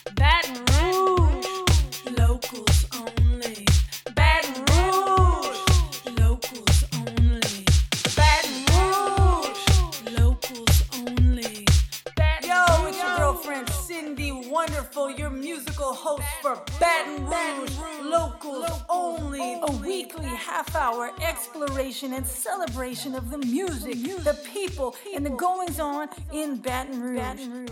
Baton Rouge, locals only. Baton Rouge, locals only. Baton Rouge, locals only. Yo, it's your girlfriend Cindy Wonderful, your musical host for Baton Rouge, locals only. A weekly half-hour exploration and celebration of the music, the people, and the goings-on in Baton Rouge.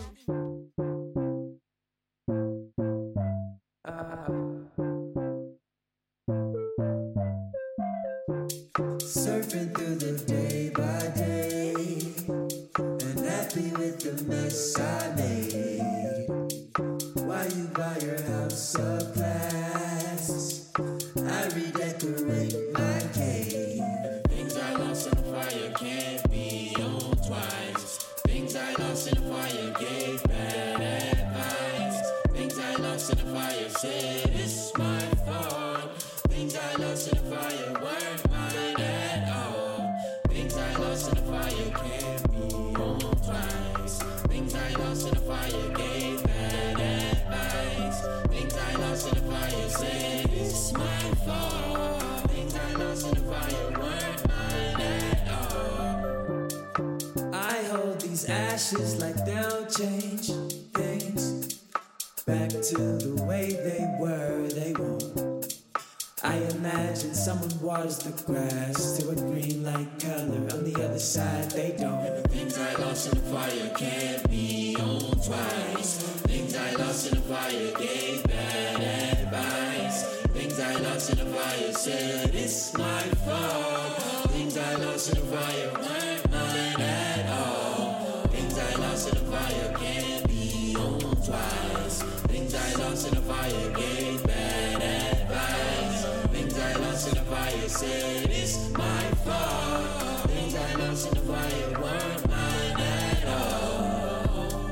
Surfing through the day by day, and happy with the mess I made. While you buy your house of glass, I redecorate my cave. Things I lost in the fire can't be on twice. Things I lost in the fire gave bad advice. Things I lost in the fire said it's my fault. Things I lost in the fire weren't mine at all. Things I lost in the fire can't be on twice. Things I lost in the fire gave bad advice. Things I lost in the fire said it's my fault. Things I lost in the fire weren't mine at all. I hold these ashes like they'll change things back to the way they were, they won't. I imagine someone waters the grass to a green light color. On the other side, they don't. Things I lost in the fire can't be on twice. Things I lost in the fire gave bad advice. Things I lost in the fire said it's my fault. Things I lost in the fire weren't mine at all. Things I lost in the fire can't be on twice. Things I lost in the fire gave bad advice. Things I lost in the fire said it's my fault. Things I lost in the fire weren't mine at all.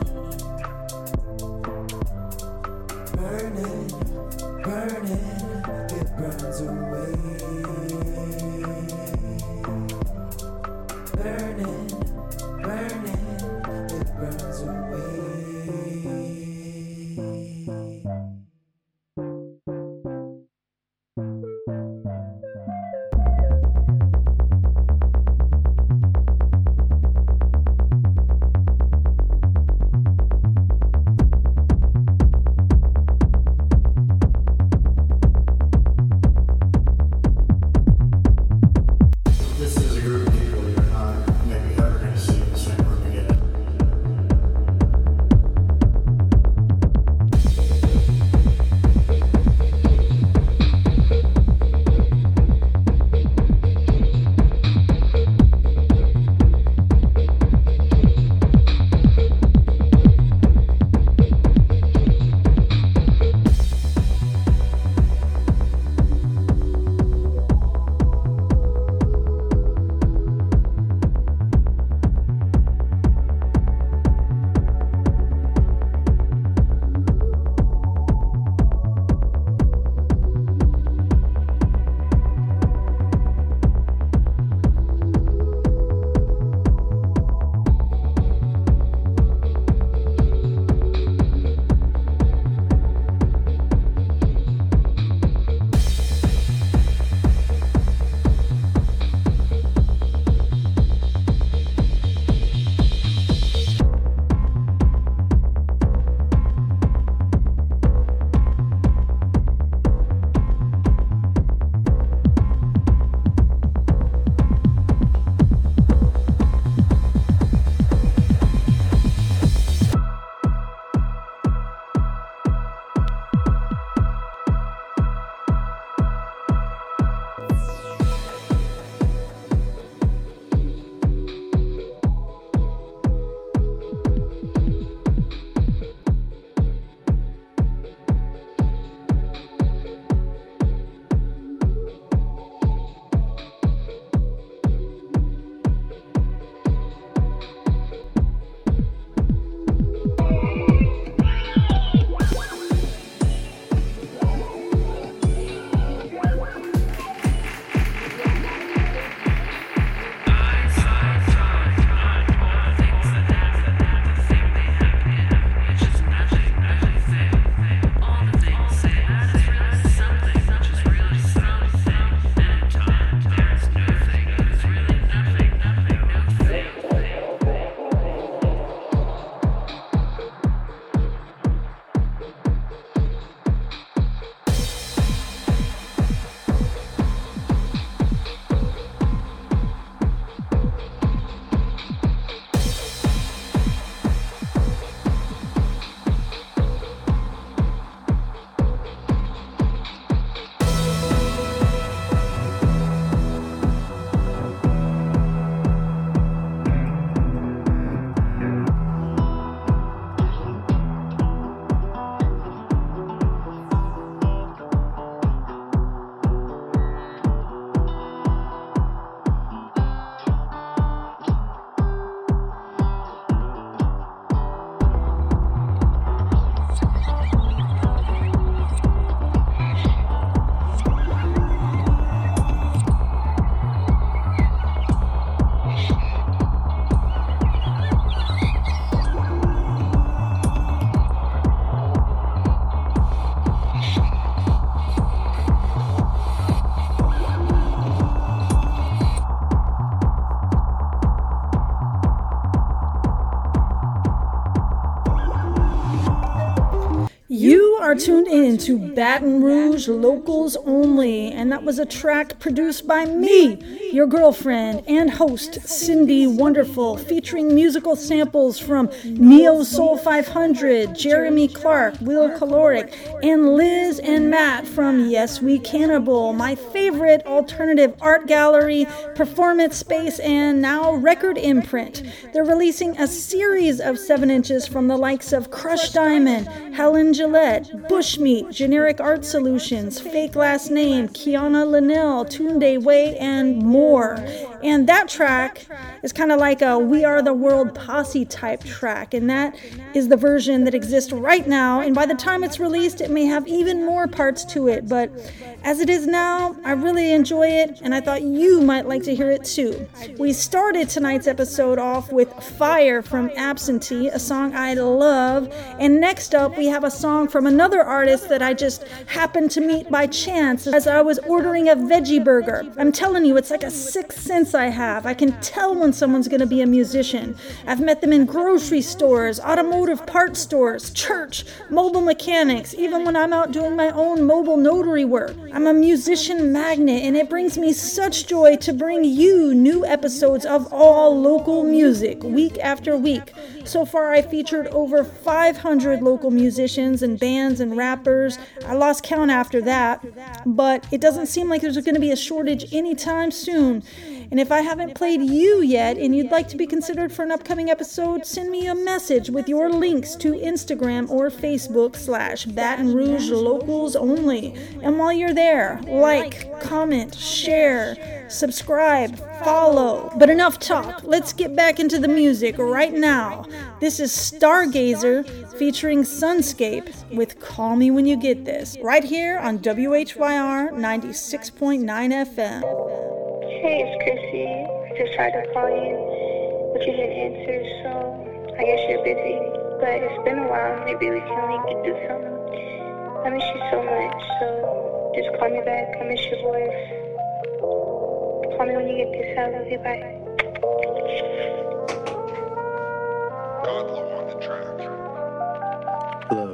Burning, burning, it burns away. Burning, burning, it burns away. You are tuned in to Baton Rouge Locals Only, and that was a track produced by me, your girlfriend and host, Cindy Wonderful, featuring musical samples from Neo Soul 500, Jeremy Clark, Will Caloric, and Liz and Matt from Yes We Cannibal, my favorite alternative art gallery, performance space, and now record imprint. They're releasing a series of 7 inches from the likes of Crush Diamond, Helen Gillette, Bushmeat, Generic Art Solutions, Fake Last Name, Kiana Linnell, Tunde Way, and more. And that track is kind of like a We Are the World Posse type track, and that is the version that exists right now, and by the time it's released it may have even more parts to it, but as it is now, I really enjoy it, and I thought you might like to hear it too. We started tonight's episode off with Fire from Absentee, a song I love, and next up we have a song from another artist that I just happened to meet by chance as I was ordering a veggie burger. I'm telling you, it's like a sixth sense I have. I can tell when someone's going to be a musician. I've met them in grocery stores, automotive parts stores, church, mobile mechanics, even when I'm out doing my own mobile notary work. I'm a musician magnet, and it brings me such joy to bring you new episodes of all local music week after week. So far, I featured over 500 local musicians and bands and rappers. I lost count after that, but it doesn't seem like there's going to be a shortage anytime soon. And if I haven't played you yet and you'd like to be considered for an upcoming episode, send me a message with your links to Instagram or Facebook /Baton Rouge Locals Only. And while you're there, like, comment, share, subscribe, follow. But enough talk. Let's get back into the music right now. This is Stargazer featuring Sunscape with Call Me When You Get This, right here on WHYR 96.9 FM. Hey, it's Chrissy. I just tried to call you, but you didn't answer, so I guess you're busy. But it's been a while. Maybe we can link and do something. I miss you so much, so just call me back. I miss your voice. Call me when you get this. I love you. Bye. Look,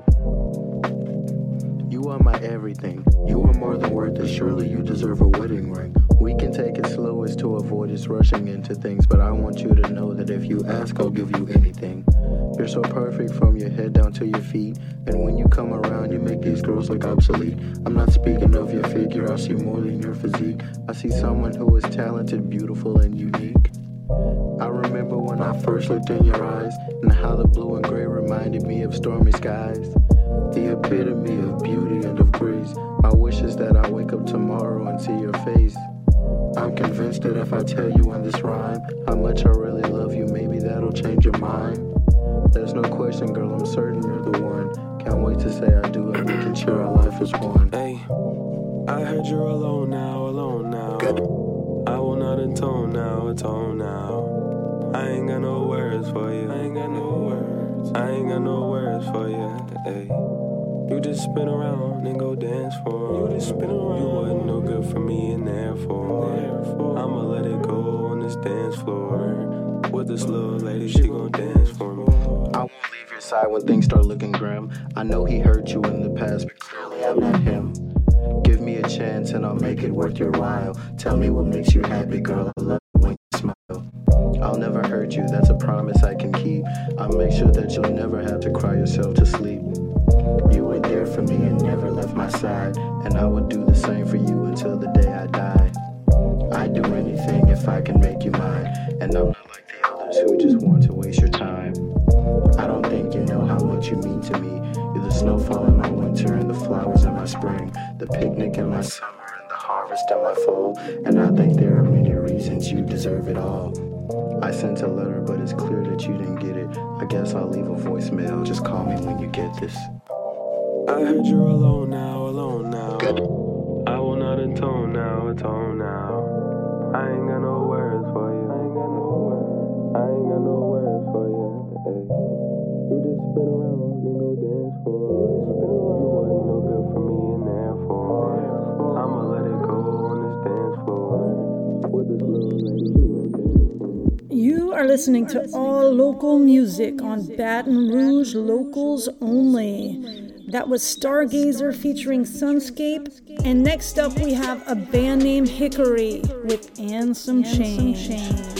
you are my everything. You are more than worth it. Surely you deserve a wedding ring. We can take it slow as to avoid us rushing into things, but I want you to know that if you ask, I'll give you anything. You're so perfect from your head down to your feet, and when you come around, you make these girls look obsolete. I'm not speaking of your figure, I see more than your physique. I see someone who is talented, beautiful, and unique. I remember when I first looked in your eyes, and how the blue and gray reminded me of stormy skies. The epitome of beauty and of grace. My wish is that I wake up tomorrow and see your face. I'm convinced that if I tell you in this rhyme how much I really love you, maybe that'll change your mind. There's no question, girl, I'm certain you're the one. Can't wait to say I do, and we can share our life as one. Hey, I heard you're alone now. Good. I will not atone now. I ain't got no words for you. I ain't got no words for you. Hey, you just spin around and go dance for me. You wasn't no good for me and therefore I'ma let it go on this dance floor. With this little lady, she gon' dance for me. I won't leave your side when things start looking grim. I know he hurt you in the past, but clearly I'm not him. Give me a chance and I'll make it worth your while. Tell me what makes you happy, girl. I love it when you smile. I'll never hurt you, that's a promise I can keep. I'll make sure that you'll never have to cry yourself to sleep. You were there for me and never left my side, and I would do the same for you until the day I die. I'd do anything if I can make you mine, and I'm not like the others who just want to waste your time. I don't think you know how much you mean to me. You're the snowfall in my winter and the flowers in my spring, the picnic in my summer and the harvest in my fall, and I think there are many reasons you deserve it all. I sent a letter, but it's clear that you didn't get it. I guess I'll leave a voicemail, just call me when you get this. I heard you're alone now. Good. I will not atone now. I ain't got no words for you. Hey, you just spin around and go dance for me. You wasn't no good for me and therefore I'ma let it go on this dance floor. With this little lady, she gon' dance for me. You are listening to all local music on Baton Rouge Locals Only. That was Stargazer featuring Sunscape. And next up we have a band named Hickory with And Some Change.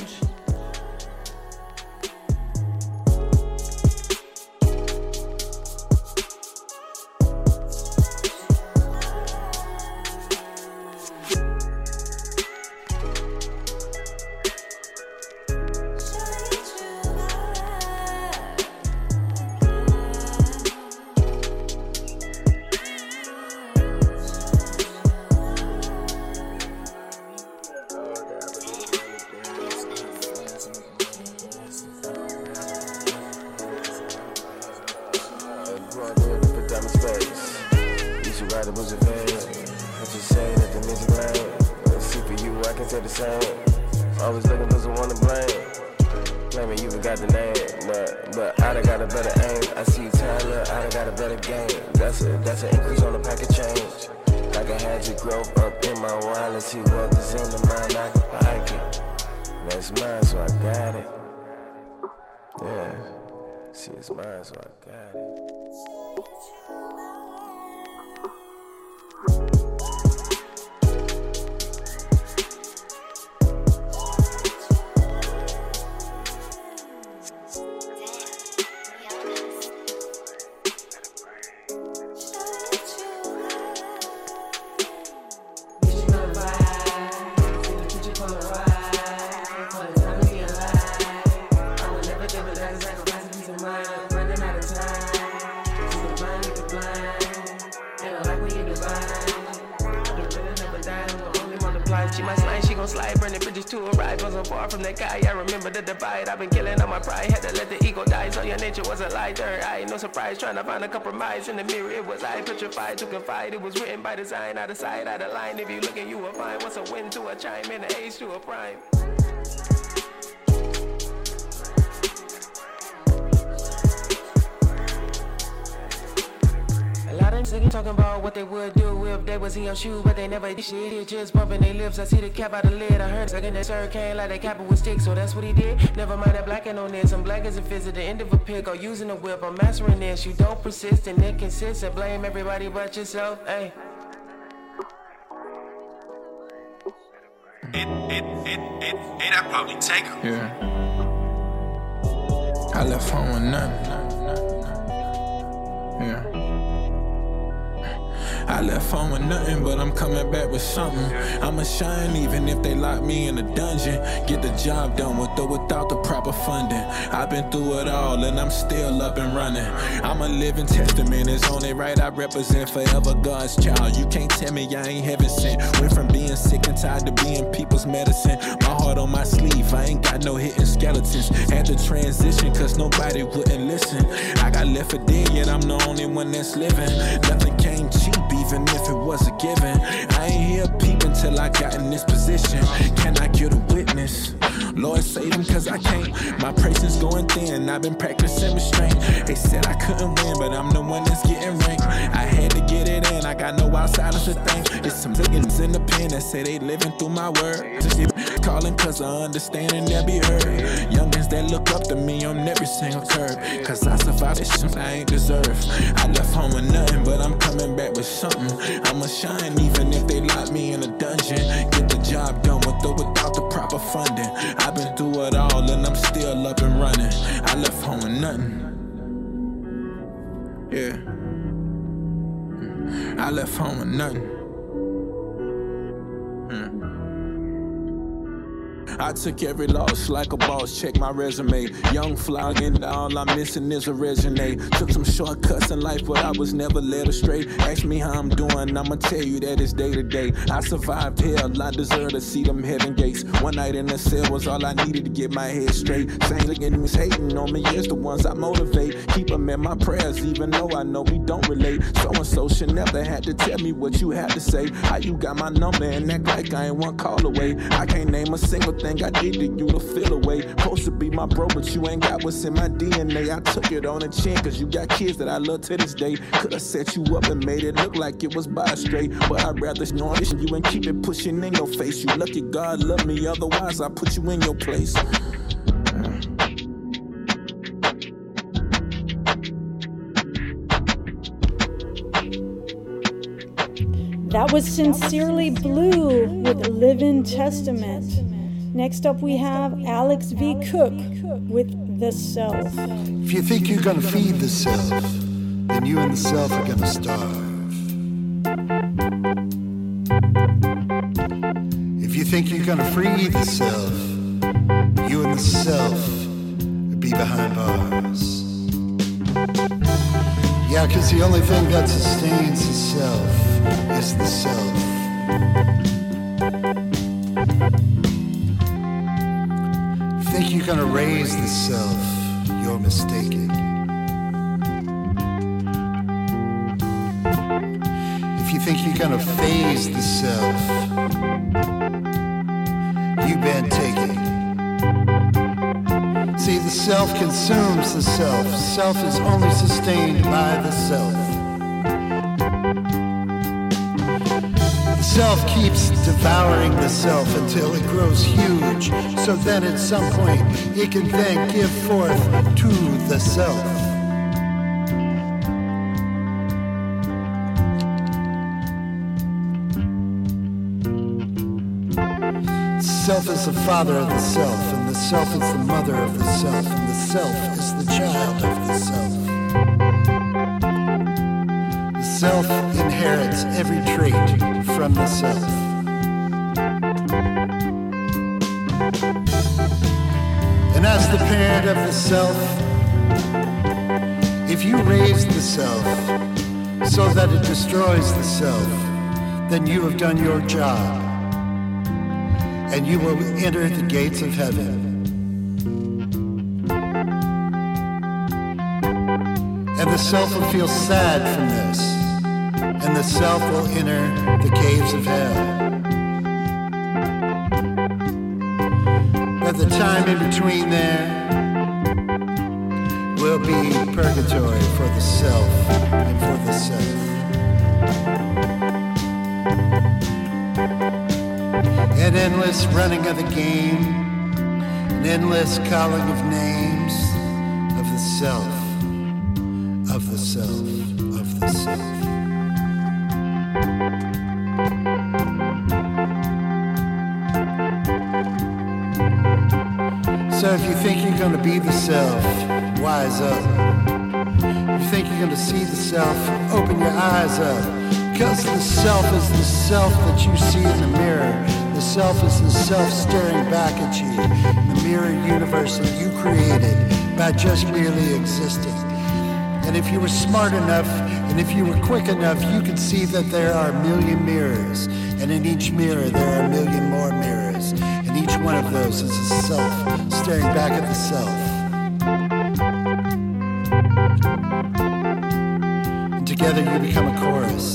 Trying to find a compromise in the mirror, it was I petrified to confide. It was written by design, out of sight, out of line. If you looking, you will find what's a win to a chime, and an age to a prime. A lot of niggas talking about what they would do if they was in your shoe, but they never did shit. Just bumping their lips. I see the cap out the lid. I heard second that sir came like they cap it with sticks, so that's what he did. Never mind that blacking on this. I'm black as a fizz at the end of a pick or using a whip. I'm mastering this. You don't persist and inconsistent. Blame everybody but yourself. Hey. I'd probably take him. Yeah. I left home with nothing. Yeah. I left home with nothing, but I'm coming back with something. I'ma shine even if they lock me in a dungeon. Get the job done with or without the proper funding. I've been through it all and I'm still up and running. I'm a living testament, it's only right I represent forever God's child. You can't tell me I ain't heaven sent. Went from being sick and tired to being people's medicine. My heart on my sleeve, I ain't got no hidden skeletons. Had to transition cause nobody wouldn't listen. I got left for dead yet I'm the only one that's living. Nothing came cheap even if it was a given. I ain't here peeping till I got in this position. Can I get a witness? Lord save him cause I can't. My patience going thin, I've been practicing restraint. They said I couldn't win, but I'm the one that's getting ranked. I had to get it in, I got no outsiders to thank. It's some niggas in the pen that say they living through my word. Calling cause I understand and they'll be heard. Youngins that look up to me on every single curve. Cause I survived this shit I ain't deserve. I left home with nothing, but I'm coming back with something. I'ma shine even if they lock me in a dungeon. Get the job done with or without the proper funding. I've been through it all and I'm still up and running. I left home with nothing. Yeah. I left home with nothing. I took every loss like a boss, check my resume. Young fly, and all I'm missing is a resume. Took some shortcuts in life, but I was never led astray. Ask me how I'm doing, I'ma tell you that it's day to day. I survived hell, I deserve to see them heaven gates. One night in the cell was all I needed to get my head straight. Saying enemies hating on me is the ones I motivate. Keep them in my prayers, even though I know we don't relate. So-and-so should never had to tell me what you had to say. How you got my number and act like I ain't one call away. I can't name a single thing I did to you to feel away. Supposed to be my bro, but you ain't got what's in my DNA. I took it on the chin, cause you got kids that I love to this day. Could've set you up and made it look like it was by straight, but I'd rather snort you and keep it pushing in your face. You lucky God love me, otherwise I put you in your place. That was Sincerely Blue with Living Testament. Next up we have Alex V. Cook with The Self. If you think you're gonna feed the self, then you and the self are gonna starve. If you think you're gonna free the self, you and the self will be behind bars. Yeah, 'cause the only thing that sustains the self is the self. If you think you're gonna raise the self, you're mistaken. If you think you're gonna phase the self, you've been taken. See, the self consumes the self. Self is only sustained by the self. The self keeps devouring the self until it grows huge, so then at some point it can then give forth to the self. Self is the father of the self, and the self is the mother of the self, and the self is the child of the self. The self inherits every trait from the self. And as the parent of the self, if you raise the self so that it destroys the self, then you have done your job. And you will enter the gates of heaven. And the self will feel sad from this, and the self will enter the caves of hell. But the time in between there will be purgatory for the self and for the self. An endless running of the game, an endless calling of names of the self, of the self, of the self. So if you think you're going to be the self, wise up. If you think you're going to see the self, open your eyes up. Because the self is the self that you see in the mirror. The self is the self staring back at you in the mirror universe that you created by just merely existing. And if you were smart enough, and if you were quick enough, you could see that there are a million mirrors. And in each mirror, there are a million more mirrors. And each one of those is a self staring back at the self. And together you become a chorus.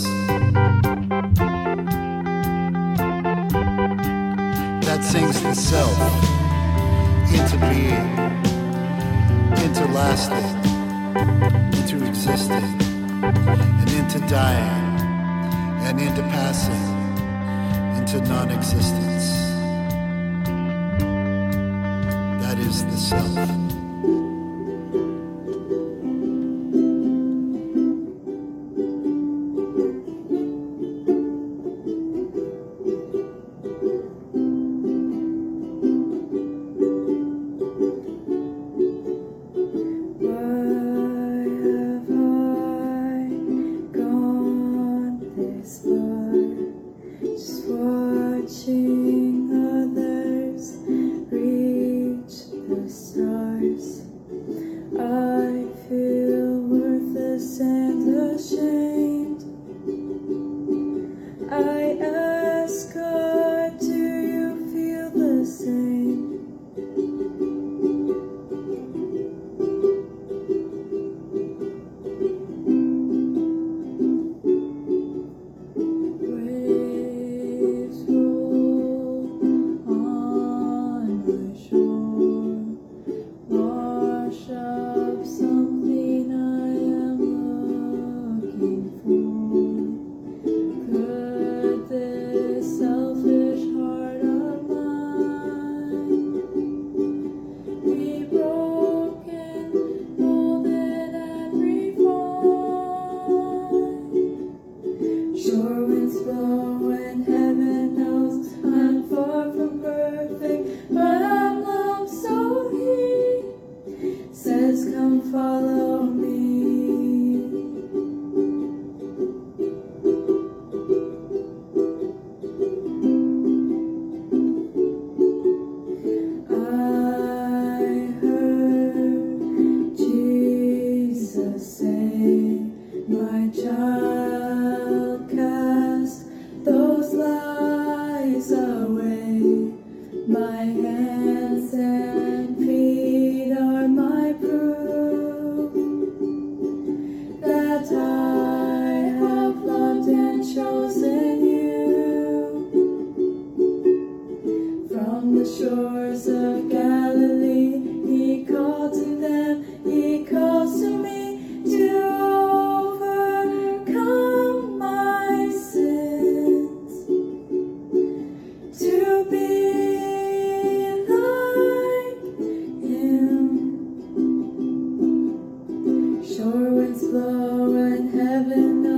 That sings the self into being, into lasting, into existing, and into dying, and into passing, into non-existence. That is the self. Could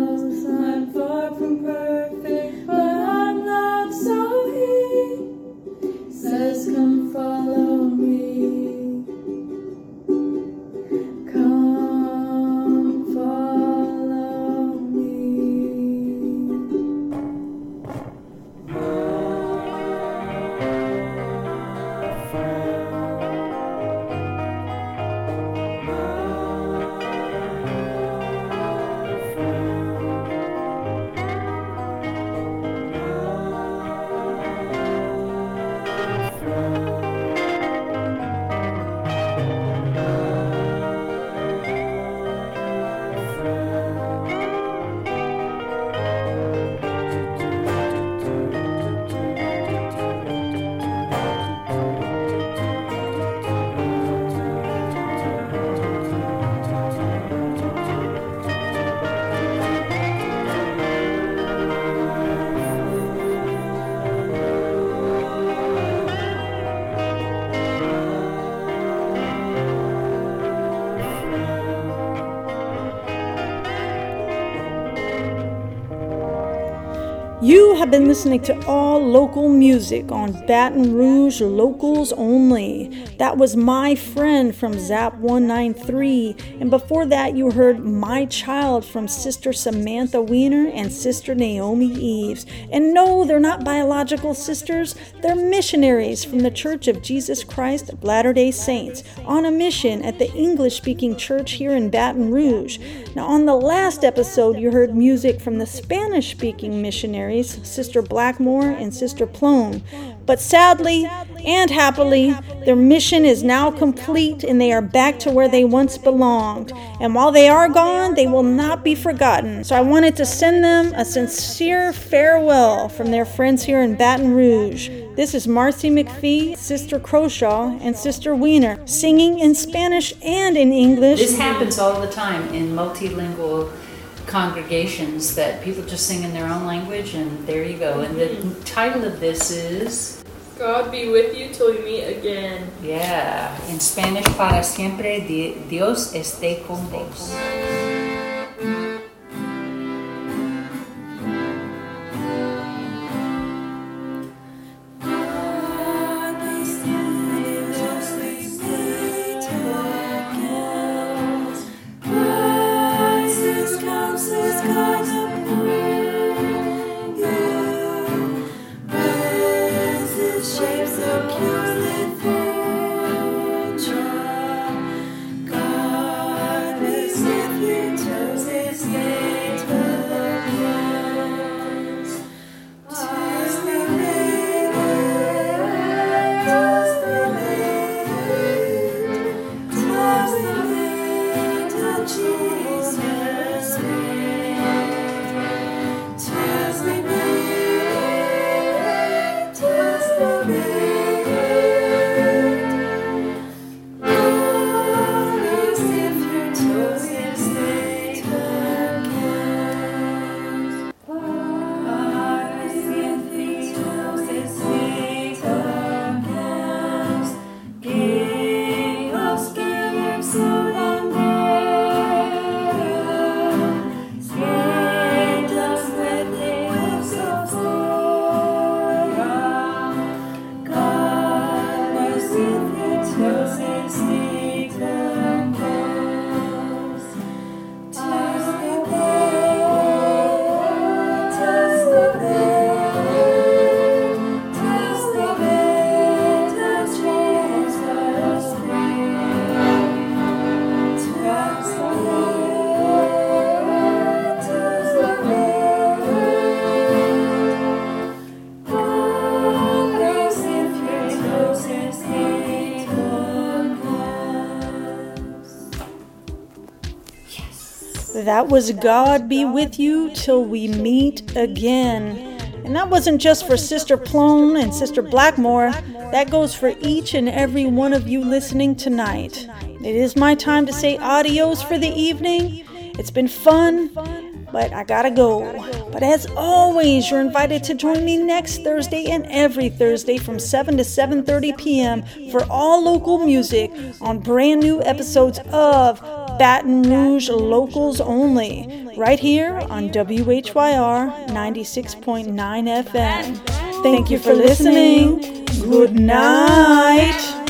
close, I'm far from perfect, but I'm not, so he says, come follow me. Come follow me. You have been listening to all local music on Baton Rouge Locals Only. That was My Friend from Zap 193. And before that, you heard My Child from Sister Samantha Weiner and Sister Naomi Eves. And no, they're not biological sisters. They're missionaries from the Church of Jesus Christ of Latter-day Saints on a mission at the English-speaking church here in Baton Rouge. Now, on the last episode, you heard music from the Spanish-speaking missionaries, Sister Blackmore and Sister Plone. But sadly and happily, their mission is now complete and they are back to where they once belonged. And while they are gone, they will not be forgotten. So I wanted to send them a sincere farewell from their friends here in Baton Rouge. This is Marcy McPhee, Sister Croshaw, and Sister Weiner, singing in Spanish and in English. This happens all the time in multilingual congregations, that people just sing in their own language, and there you go. And the title of this is God Be With You Till We Meet Again. Yeah, in Spanish, para siempre Dios esté con vos. That was God Be With You Till We Meet Again. And that wasn't just for Sister Plone and Sister Blackmore. That goes for each and every one of you listening tonight. It is my time to say adios for the evening. It's been fun, but I gotta go. But as always, you're invited to join me next Thursday and every Thursday from 7 to 7:30 p.m. for all local music on brand new episodes of Baton Rouge locals only, right here on WHYR 96.9 FM. Thank you for listening. Good night.